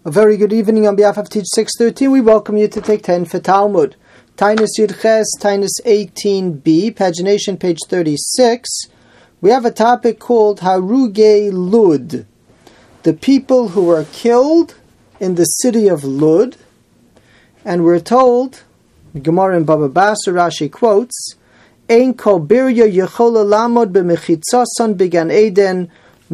A very good evening on behalf of Teach 613. We welcome you to take 10 for Talmud. Tainus Yud Ches, Tainus 18b, pagination page 36. We have a topic called Harugei Lud, the people who were killed in the city of Lud. And we're told, Gemara in Baba Basra, Rashi quotes, Ein kol birya yechola lamod b'mechitzason b'gan Eden.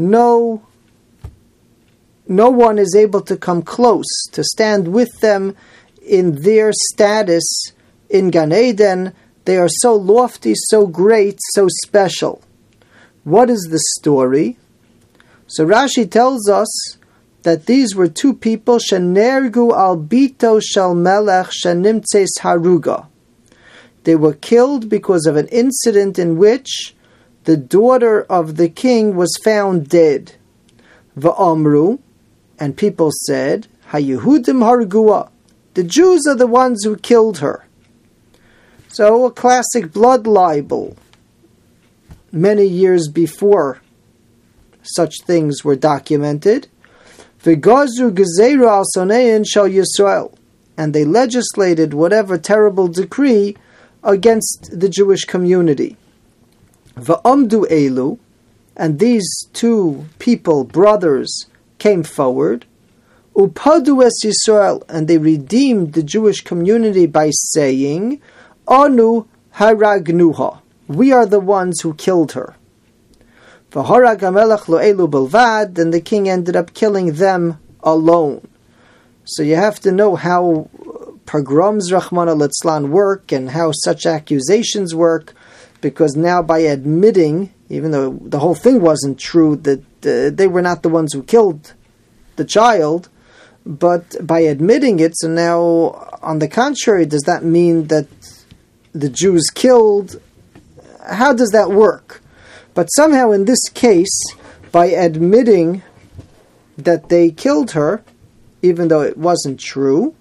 No one is able to come close, to stand with them in their status in Gan Eden. They are so lofty, so great, so special. What is the story? So Rashi tells us that these were two people, shenergu al bito shel melech shenimtzeis haruga. They were killed because of an incident in which the daughter of the king was found dead. Va'amru, and people said, HaYehudim hargua, the Jews are the ones who killed her. So a classic blood libel. Many years before such things were documented. V'gazu gezeira al sonein shel Yisrael, and they legislated whatever terrible decree against the Jewish community. Va'amdu elu, and these two people, brothers, came forward, upadu es Yisrael, and they redeemed the Jewish community by saying, Anu haragnuha, we are the ones who killed her. V'harag hamelech lo elu belvad, and the king ended up killing them alone. So you have to know how pogroms, Rahmana litzlan, work and how such accusations work, because now by admitting, even though the whole thing wasn't true, that they were not the ones who killed the child, but by admitting it, so now, on the contrary, does that mean that the Jews killed? How does that work? But somehow in this case, by admitting that they killed her, even though it wasn't true,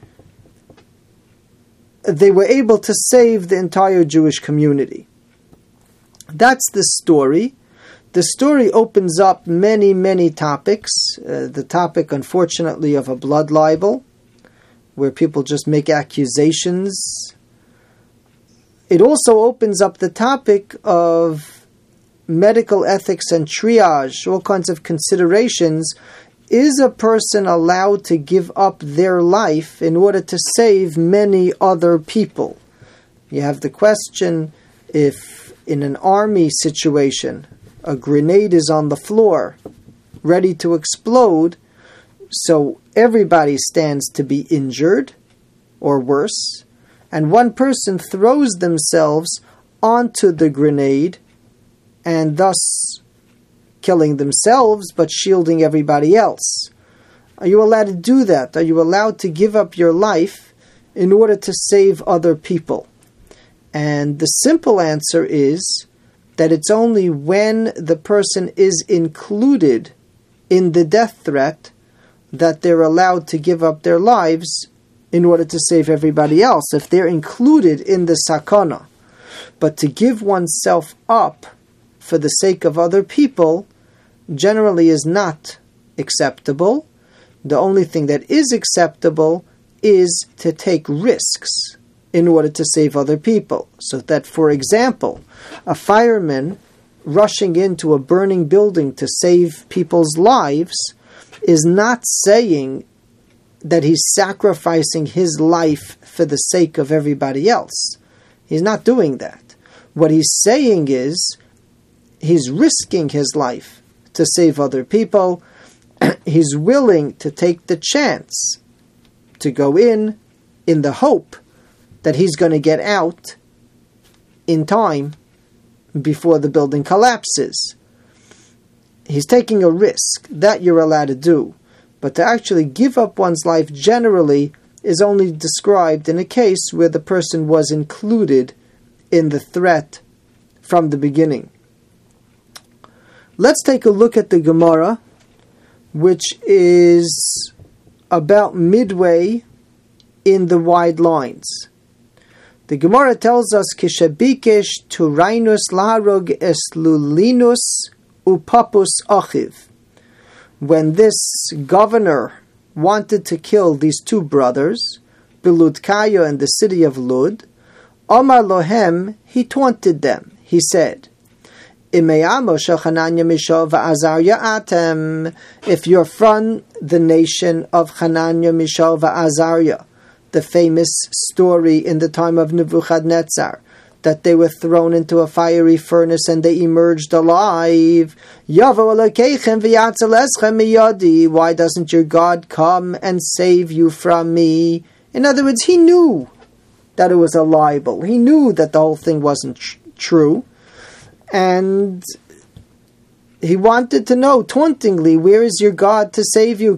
they were able to save the entire Jewish community. That's the story. The story opens up many, many topics. The topic, unfortunately, of a blood libel, where people just make accusations. It also opens up the topic of medical ethics and triage, all kinds of considerations. Is a person allowed to give up their life in order to save many other people? You have the question, if in an army situation, a grenade is on the floor, ready to explode, so everybody stands to be injured, or worse, and one person throws themselves onto the grenade, and thus killing themselves, but shielding everybody else. Are you allowed to do that? Are you allowed to give up your life in order to save other people? And the simple answer is that it's only when the person is included in the death threat that they're allowed to give up their lives in order to save everybody else, if they're included in the sakana. But to give oneself up for the sake of other people generally is not acceptable. The only thing that is acceptable is to take risks in order to save other people. So that, for example, a fireman rushing into a burning building to save people's lives is not saying that he's sacrificing his life for the sake of everybody else. He's not doing that. What he's saying is he's risking his life to save other people. He's willing to take the chance to go in the hope that he's going to get out in time before the building collapses. He's taking a risk. That you're allowed to do. But to actually give up one's life generally is only described in a case where the person was included in the threat from the beginning. Let's take a look at the Gemara, which is about midway in the wide lines. The Gemara tells us, Kishabikesh turainus laharog eslulinus upapus achiv. When this governor wanted to kill these two brothers, Beludkaya in the city of Lud, Omar Lohem, he taunted them. He said, if you're from the nation of Hananya, Mishael, Azariah, the famous story in the time of Nebuchadnezzar, that they were thrown into a fiery furnace and they emerged alive. Why doesn't your God come and save you from me? In other words, he knew that it was a libel. He knew that the whole thing wasn't true. And he wanted to know, tauntingly, where is your God to save you?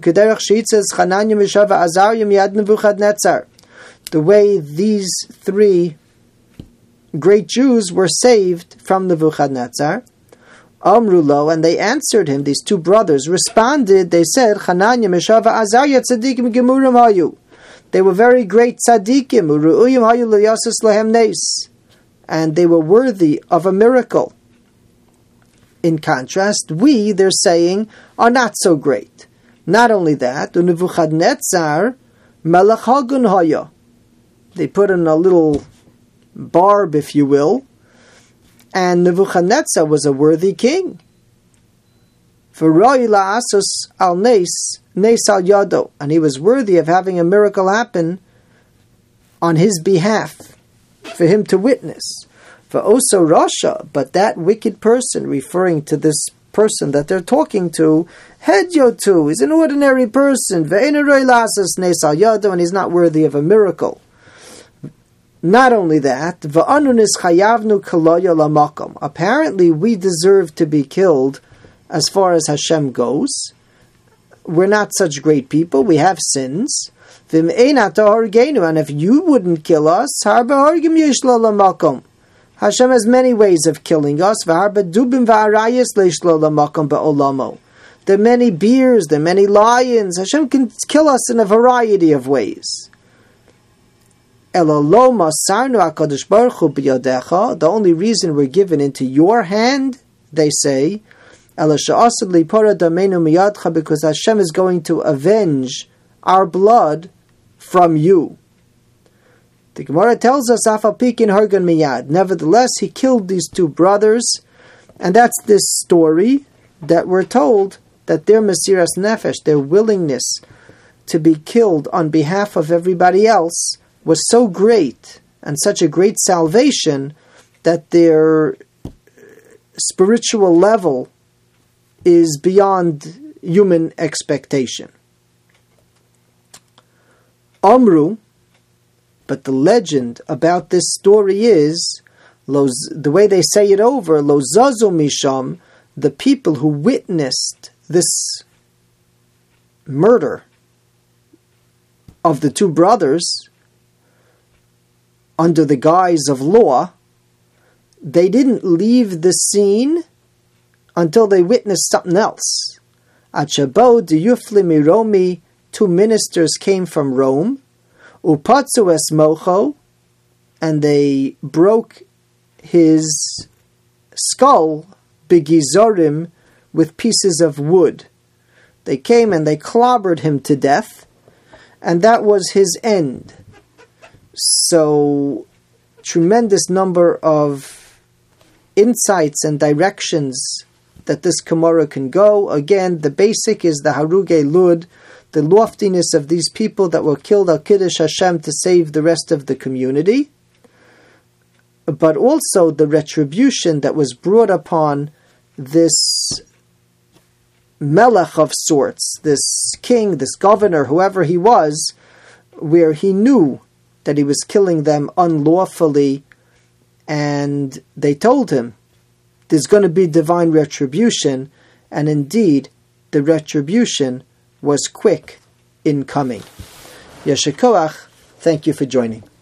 The way these three great Jews were saved from Nebuchadnezzar. Amrulo, and they answered him, these two brothers responded, they said, Hananya, Meshava, Azariah, Tzadikim, Gemurim Hayu. They were very great tzaddikim, Uru'uyim Hayu L'yasus Lahem Nes, and they were worthy of a miracle. In contrast, we, they're saying, are not so great. Not only that, Nebuchadnezzar, Melech Hagun Haya. They put in a little barb, if you will, and Nebuchadnezzar was a worthy king. V'roi la'asus al nes al yado, and he was worthy of having a miracle happen on his behalf, for him to witness. For also Rasha, but that wicked person, referring to this person that they're talking to, Hedyotu, is an ordinary person, ve'eneroi la'asus nes al yado, and he's not worthy of a miracle. Not only that, apparently we deserve to be killed as far as Hashem goes. We're not such great people, we have sins. And if you wouldn't kill us, Hashem has many ways of killing us. There are many bears, there are many lions. Hashem can kill us in a variety of ways. The only reason we're given into your hand, they say, because Hashem is going to avenge our blood from you. The Gemara tells us, nevertheless, he killed these two brothers, and that's this story that we're told that their Mesiras Nefesh, their willingness to be killed on behalf of everybody else, was so great and such a great salvation that their spiritual level is beyond human expectation. Amru, but the legend about this story is, the way they say it over, Lo zazu misham, the people who witnessed this murder of the two brothers, under the guise of law, they didn't leave the scene until they witnessed something else. Achabo diyufli miromi, two ministers came from Rome, upatzu es mocho, and they broke his skull, begizorim, with pieces of wood. They came and they clobbered him to death, and that was his end. So, tremendous number of insights and directions that this Gemara can go. Again, the basic is the Haruge Lud, the loftiness of these people that were killed al Kiddush Hashem to save the rest of the community, but also the retribution that was brought upon this melech of sorts, this king, this governor, whoever he was, where he knew that he was killing them unlawfully, and they told him there's going to be divine retribution, and indeed the retribution was quick in coming. Yeshikoach, thank you for joining.